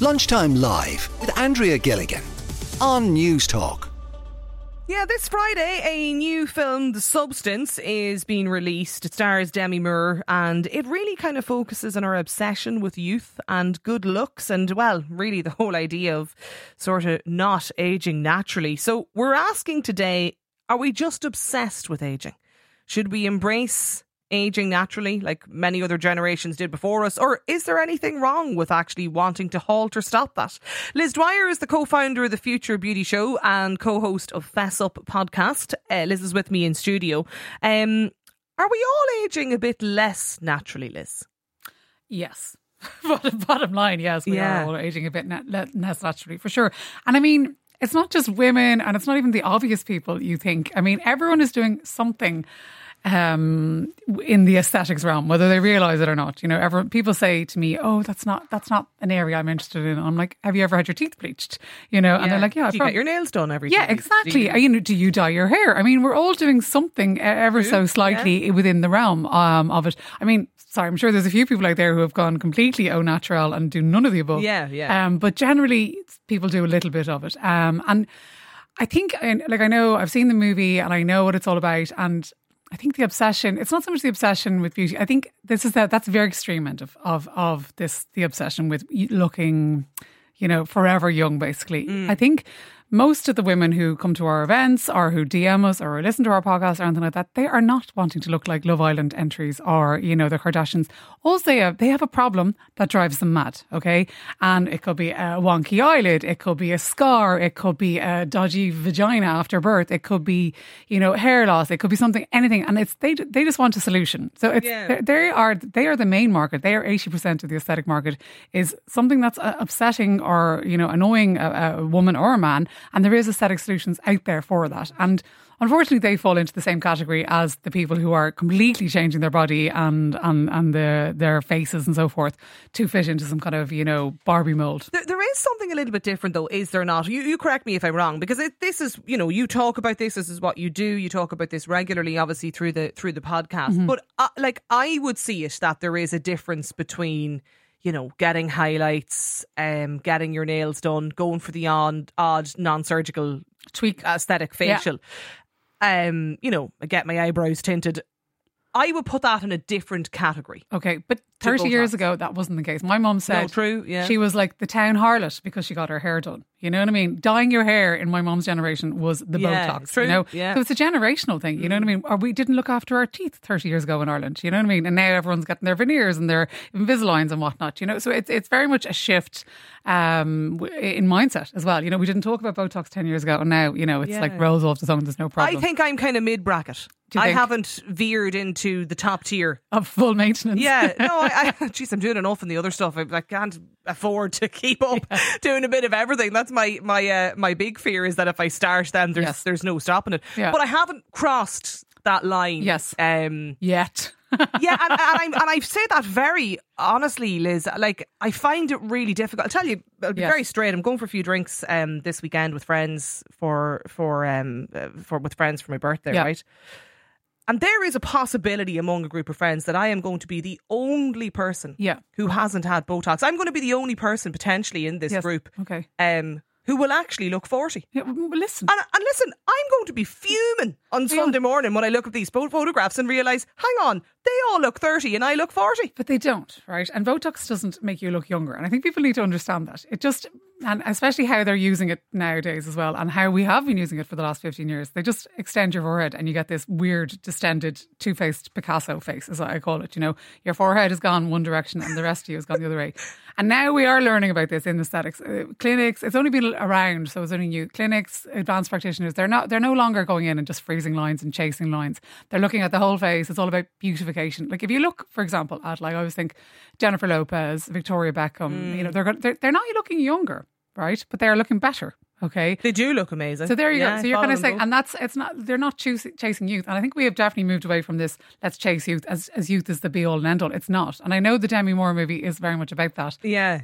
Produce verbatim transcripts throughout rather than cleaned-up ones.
Lunchtime Live with Andrea Gilligan on News Talk. Yeah, this Friday, a new film, The Substance, is being released. It stars Demi Moore, and it really kind of focuses on her obsession with youth and good looks and, well, really the whole idea of sort of not ageing naturally. So we're asking today, are we just obsessed with ageing? Should we embrace ageing naturally like many other generations did before us, or is there anything wrong with actually wanting to halt or stop that? Liz Dwyer is the co-founder of the Future Beauty Show and co-host of Fess Up podcast. Uh, Liz is with me in studio. Um, are we all ageing a bit less naturally, Liz? Yes. Bottom line, yes, we Yeah. are all ageing a bit na- less naturally, for sure. And I mean, it's not just women, and it's not even the obvious people you think. I mean, everyone is doing something um in the aesthetics realm, whether they realise it or not. You know, everyone, people say to me, oh, that's not that's not an area I'm interested in. And I'm like, have you ever had your teeth bleached? You know, and Yeah. they're like, yeah, Do you prob- get your nails done every yeah, two weeks? exactly. Do you- You know, do you dye your hair? I mean, we're all doing something uh, ever so slightly within the realm um, of it. I mean, sorry, I'm sure there's a few people out there who have gone completely au naturel and do none of the above. Yeah, yeah. Um, but generally, people do a little bit of it. Um, and I think, and, like, I know I've seen the movie and I know what it's all about, and I think the obsession, it's not so much the obsession with beauty. I think this is that that's a very extreme end of, of, of this, the obsession with looking, you know, forever young, basically. Mm. I think most of the women who come to our events or who D M us or listen to our podcast or anything like that, they are not wanting to look like Love Island entries or, you know, the Kardashians. Also, they have, they have a problem that drives them mad, okay? And it could be a wonky eyelid, it could be a scar, it could be a dodgy vagina after birth, it could be, you know, hair loss, it could be something, anything. And it's they they just want a solution. So it's Yeah. they are they are the main market. They are eighty percent of the aesthetic market is something that's uh, upsetting or, you know, annoying a, a woman or a man. And there is aesthetic solutions out there for that. And unfortunately, they fall into the same category as the people who are completely changing their body and and, and the, their faces and so forth to fit into some kind of, you know, Barbie mould. There, there is something a little bit different, though, is there not? You, you correct me if I'm wrong, because it, this is, you know, you talk about this. This is what you do. You talk about this regularly, obviously through the through the podcast. Mm-hmm. But uh, like, I would see it that there is a difference between, you know, getting highlights, um, getting your nails done, going for the odd, odd non-surgical Tweak, aesthetic facial. Yeah. Um, you know, I get my eyebrows tinted. I would put that in a different category. Okay, but thirty years ago, that wasn't the case. My mum said no, true, yeah. she was like the town harlot because she got her hair done. You know what I mean? Dyeing your hair in my mum's generation was the yeah, Botox. True, you know, yeah. so it's a generational thing. You know what I mean? Or we didn't look after our teeth thirty years ago in Ireland. You know what I mean? And now everyone's getting their veneers and their Invisaligns and whatnot. You know, so it's it's very much a shift um, in mindset as well. You know, we didn't talk about Botox ten years ago, and now you know it's yeah. like rolls off the tongue. There's no problem. I think I'm kind of mid bracket. I think? haven't veered into the top tier of full maintenance. Yeah, no, I, I geez, I'm doing enough in the other stuff. I, I can't afford to keep up yeah. doing a bit of everything. That's my my uh, my big fear, is that if I start, then there's yes. there's no stopping it. Yeah. But I haven't crossed that line. Yes, um, yet. yeah, and, and, I, and I say that very honestly, Liz. Like, I find it really difficult. I'll tell you, I'll be yes. very straight. I'm going for a few drinks um, this weekend with friends for for um uh, for with friends for my birthday, yeah. right? And there is a possibility among a group of friends that I am going to be the only person yeah. who hasn't had Botox. I'm going to be the only person potentially in this yes. grouh okay. um, who will actually look forty. Yeah, well, listen. And, and listen, I'm going to be fuming on yeah. Sunday morning when I look at these photographs and realise, hang on, they all look thirty and I look forty. But they don't, right? And Botox doesn't make you look younger. And I think people need to understand that. It just, and especially how they're using it nowadays as well, and how we have been using it for the last fifteen years. They just extend your forehead and you get this weird, distended, two-faced Picasso face, is what I call it. You know, your forehead has gone one direction and the rest of you has gone the other way. And now we are learning about this in aesthetics. Uh, clinics, it's only been around, so it's only new. Clinics, advanced practitioners, they're not, they're no longer going in and just freezing lines and chasing lines. They're looking at the whole face. It's all about beautification. Like, if you look, for example, at, like, I always think Jennifer Lopez, Victoria Beckham, mm. you know, they're, they're they're not looking younger, right? But they are looking better. Okay, they do look amazing. So there you yeah, go. So you're kind of saying, and that's it's not. They're not choosing, chasing youth, and I think we have definitely moved away from this. Let's chase youth as as youth is the be all and end all. It's not, and I know the Demi Moore movie is very much about that. Yeah. Um,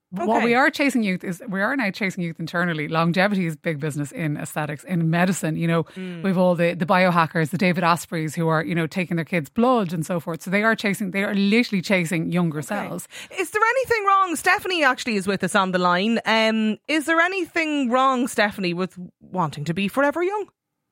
Okay. What we are chasing youth is we are now chasing youth internally. Longevity is big business in aesthetics, in medicine. You know, mm. we've all the, the biohackers, the David Aspreys who are, you know, taking their kids' blood and so forth. So they are chasing, they are literally chasing younger okay. cells. Is there anything wrong? Stephanie actually is with us on the line. Um, is there anything wrong, Stephanie, with wanting to be forever young?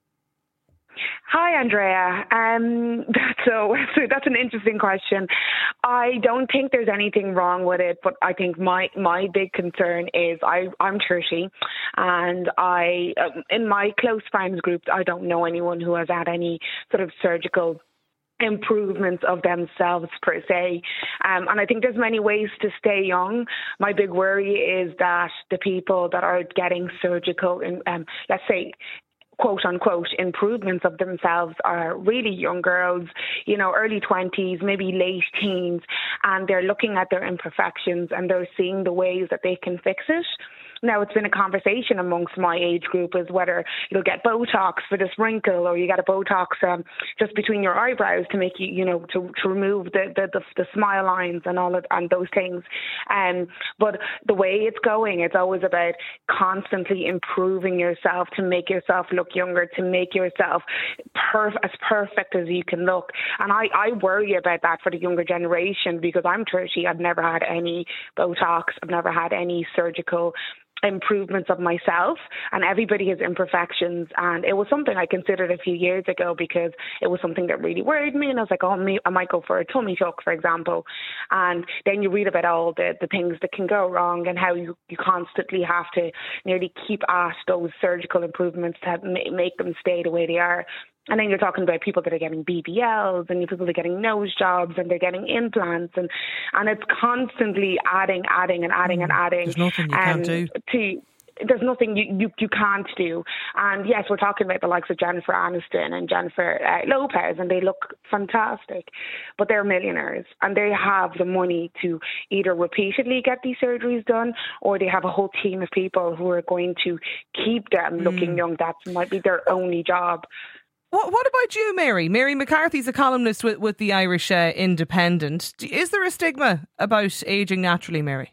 Hi, Andrea. Um, that's, so, so that's an interesting question. I don't think there's anything wrong with it, but I think my, my big concern is I, I'm thirty, and I um, in my close friends group, I don't know anyone who has had any sort of surgical improvements of themselves per se. Um, and I think there's many ways to stay young. My big worry is that the people that are getting surgical, um, let's say, quote unquote improvements of themselves are really young girls, you know, early twenties, maybe late teens, and they're looking at their imperfections and they're seeing the ways that they can fix it. Now, it's been a conversation amongst my age group as whether you'll get Botox for this wrinkle or you get a Botox um, just between your eyebrows to make you, you know, to, to remove the, the, the, the smile lines and all of and those things. Um, but the way it's going, it's always about constantly improving yourself to make yourself look younger, to make yourself perf- as perfect as you can look. And I, I worry about that for the younger generation because I'm thirty. I've never had any Botox. I've never had any surgical improvements of myself, and everybody has imperfections, and it was something I considered a few years ago because it was something that really worried me, and I was like, oh, I might go for a tummy tuck, for example. And then you read about all the, the things that can go wrong and how you, you constantly have to nearly keep at those surgical improvements to make them stay the way they are. And then you're talking about people that are getting B B Ls and people that are getting nose jobs and they're getting implants, and, and it's constantly adding, adding and adding mm, and adding. There's nothing you um, can't do. To, there's nothing you, you, you can't do. And yes, we're talking about the likes of Jennifer Aniston and Jennifer uh, Lopez, and they look fantastic, but they're millionaires and they have the money to either repeatedly get these surgeries done, or they have a whole team of people who are going to keep them looking mm. young. That might be their only job. What, what about you, Mary? Mary McCarthy's a columnist with, with the Irish uh, Independent. Is there a stigma about ageing naturally, Mary?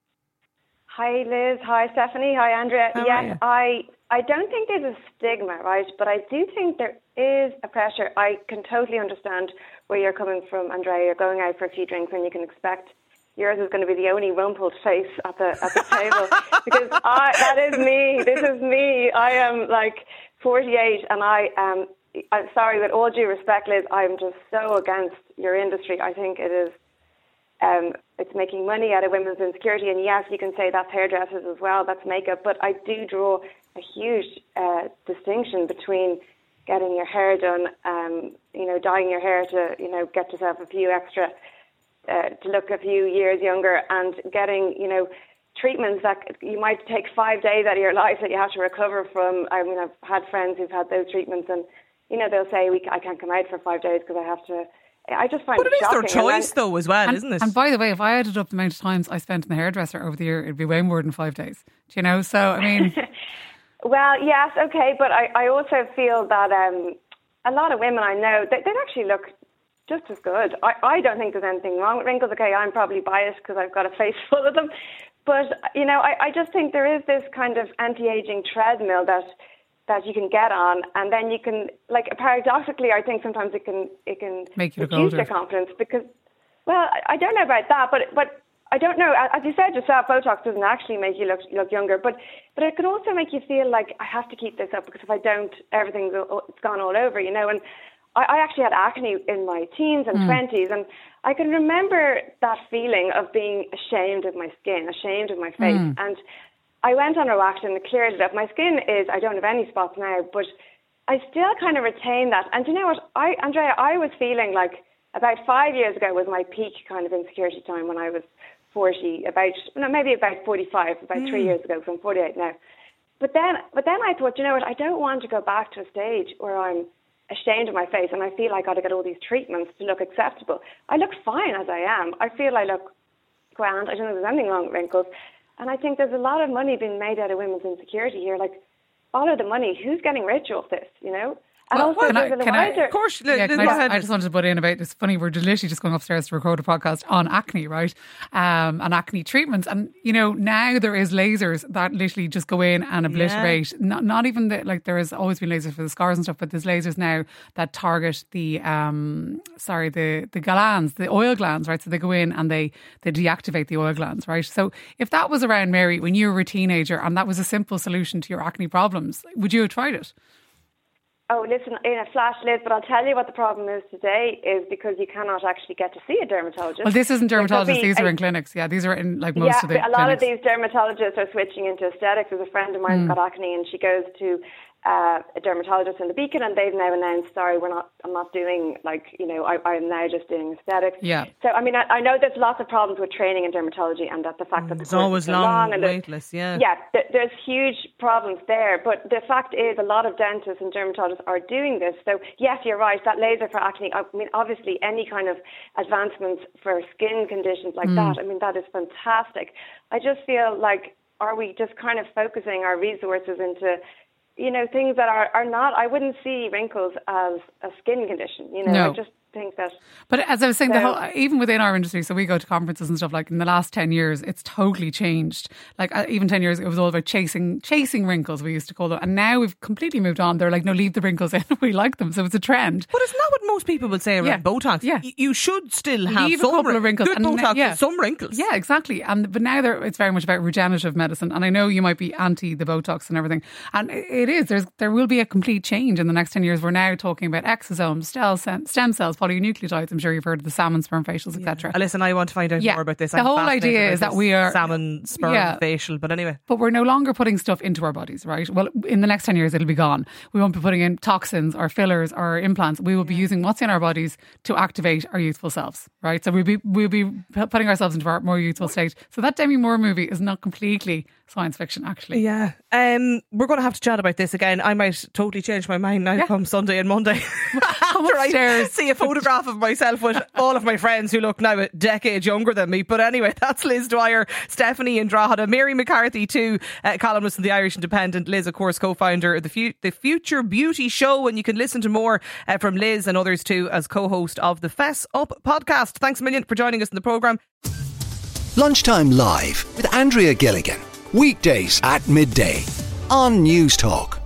Hi, Liz. Hi, Stephanie. Hi, Andrea. How yes, I, I don't think there's a stigma, right? But I do think there is a pressure. I can totally understand where you're coming from, Andrea. You're going out for a few drinks and you can expect yours is going to be the only rumpled face at the at the table because I, that is me. This is me. I am like forty-eight, and I am. I'm sorry, with all due respect, Liz, I'm just so against your industry. I think it is. Um, it's making money out of women's insecurity, and yes, you can say that's hairdressers as well. That's makeup, but I do draw a huge uh, distinction between getting your hair done, um, you know, dyeing your hair to, you know, get yourself a few extra. Uh, to look a few years younger, and getting, you know, treatments that you might take five days out of your life that you have to recover from. I mean, I've had friends who've had those treatments, and, you know, they'll say, we, I can't come out for five days because I have to. I just find but it it shocking. But it is their choice, then, though, as well, and, isn't it? And by the way, if I added up the amount of times I spent in the hairdresser over the year, it'd be way more than five days. Do you know? So, I mean. Well, yes, okay, but I, I also feel that um, a lot of women I know, they, they actually look just as good. I, I don't think there's anything wrong with wrinkles. Okay, I'm probably biased because I've got a face full of them. But, you know, I, I just think there is this kind of anti-aging treadmill that that you can get on, and then you can, like, paradoxically, I think sometimes it can it can make you look reduce older. Your confidence because, well, I, I don't know about that, but but I don't know. As you said yourself, Botox doesn't actually make you look look younger, but but it can also make you feel like I have to keep this up because if I don't, everything's it's gone all over, you know. And I, I actually had acne in my teens and twenties, mm. and I can remember that feeling of being ashamed of my skin, ashamed of my face, mm. and I went on Roaccutane and cleared it up. My skin is, I don't have any spots now, but I still kind of retain that. And do you know what, I, Andrea, I was feeling like about five years ago was my peak kind of insecurity time when I was forty, about, no, maybe about forty-five, about mm. three years ago, so I'm forty-eight now. But then, but then I thought, you know what, I don't want to go back to a stage where I'm ashamed of my face and I feel like I've got to get all these treatments to look acceptable. I look fine as I am. I feel I look grand. I don't know if there's anything wrong with wrinkles. And I think there's a lot of money being made out of women's insecurity here. Like, follow the money. Who's getting rich off this, you know? And Well, also, can I- there's a can I- wider- Of course, Yeah, Liz, can go I, just, ahead. I just wanted to put in about it's funny, we're literally just going upstairs to record a podcast on acne, right? Um, and acne treatments. And, you know, now there is lasers that literally just go in and obliterate. Not, not even the, like there has always been lasers for the scars and stuff, but there's lasers now that target the, um, sorry, the, the glands, the oil glands, right? So they go in and they, they deactivate the oil glands, right? So if that was around, Mary, when you were a teenager and that was a simple solution to your acne problems, would you have tried it? Oh, listen, in a flash, Liz, but I'll tell you what the problem is today is because you cannot actually get to see a dermatologist. Well, this isn't Like, there'll dermatologists, be these are a- in clinics. Yeah, these are in like most yeah, of the a lot clinics. of these dermatologists are switching into aesthetics. There's a friend of mine who's got acne and she goes to uh, a dermatologist in the Beacon and they've now announced, sorry, we're not, I'm not doing like, you know, I, I'm now just doing aesthetics. Yeah. So, I mean, I, I know there's lots of problems with training in dermatology and that the fact that the It's course always is so long, long and the- wait lists, yeah. Yeah, th- there's huge problems there. But the fact is a lot of dentists and dermatologists are doing this. So, yes, you're right, that laser for acne, I mean, obviously any kind of advancements for skin conditions like that, I mean, that is fantastic. I just feel like, are we just kind of focusing our resources into, you know, things that are, are not, I wouldn't see wrinkles as a skin condition, you know, No. I just think that... But as I was saying, the So- whole, even within our industry, so we go to conferences and stuff, like in the last ten years, it's totally changed. Like uh, even ten years, it was all about chasing chasing wrinkles, we used to call them. And now we've completely moved on. They're like, no, leave the wrinkles in. We like them. So it's a trend. But isn't that what most people would say around Yeah. Botox? Yeah. Y- You should still have Leave a some couple wrin- of wrinkles. Good and Botox yeah. with some wrinkles. Yeah, exactly. And but now they're, it's very much about regenerative medicine. And I know you might be anti the Botox and everything. And it it is. There's There will be a complete change in the next ten years. We're now talking about exosomes, stem stem cells, polynucleotides. I'm sure you've heard of the salmon sperm facials, et cetera. Uh, Listen, I want to find out Yeah. more about this. The I'm whole fascinated idea about is that this we are- salmon sperm Yeah. facial. But anyway, But we're no longer putting stuff into our bodies, right? Well, in the next ten years, it'll be gone. We won't be putting in toxins or fillers or implants. We will be using what's in our bodies to activate our youthful selves, right? So we'll be we'll be putting ourselves into our more youthful state. So that Demi Moore movie is not completely science fiction, actually. yeah, um, we're going to have to chat about this again. I might totally change my mind now Yeah. come Sunday and Monday. After I upstairs. see a photograph of myself with all of my friends who look now a decade younger than me. But anyway, that's Liz Dwyer, Stephanie and Drogheda, Mary McCarthy too, uh, columnist in the Irish Independent. Liz, of course, co-founder of the, Fu- the Future Beauty Show, and you can listen to more uh, from Liz and others too as co-host of the Fess Up podcast. Thanks a million for joining us in the programme. Lunchtime Live with Andrea Gilligan. Weekdays at midday on News Talk.